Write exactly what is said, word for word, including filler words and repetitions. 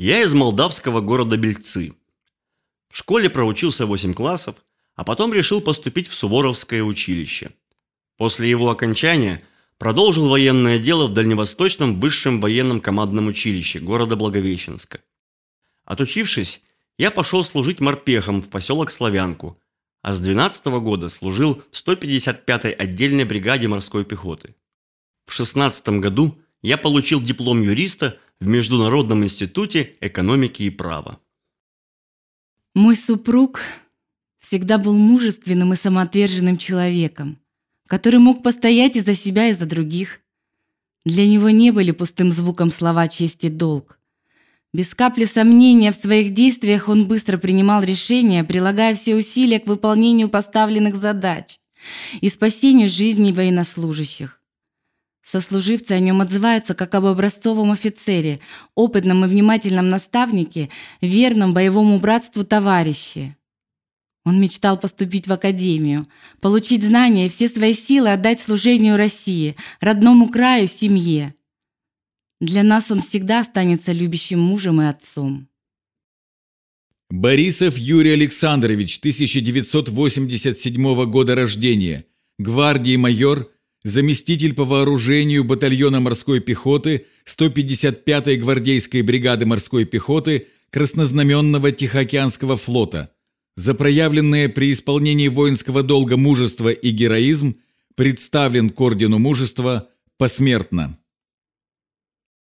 Я из молдавского города Бельцы. В школе проучился восемь классов, а потом решил поступить в Суворовское училище. После его окончания продолжил военное дело в Дальневосточном высшем военном командном училище города Благовещенска. Отучившись, я пошел служить морпехом в поселок Славянку, а с двенадцатого года служил в сто пятьдесят пятой отдельной бригаде морской пехоты. В шестнадцатом году я получил диплом юриста в Международном институте экономики и права. Мой супруг всегда был мужественным и самоотверженным человеком, который мог постоять и за себя, и за других. Для него не были пустым звуком слова «честь» и «долг». Без капли сомнения в своих действиях он быстро принимал решения, прилагая все усилия к выполнению поставленных задач и спасению жизней военнослужащих. Сослуживцы о нем отзываются как об образцовом офицере, опытном и внимательном наставнике, верном боевому братству товарище. Он мечтал поступить в академию, получить знания и все свои силы отдать служению России, родному краю, семье. Для нас он всегда останется любящим мужем и отцом. Борисов Юрий Александрович, тысяча девятьсот восемьдесят седьмого года рождения, гвардии майор, заместитель по вооружению батальона морской пехоты сто пятьдесят пятой гвардейской бригады морской пехоты Краснознаменного Тихоокеанского флота. За проявленное при исполнении воинского долга мужество и героизм представлен к ордену мужества посмертно.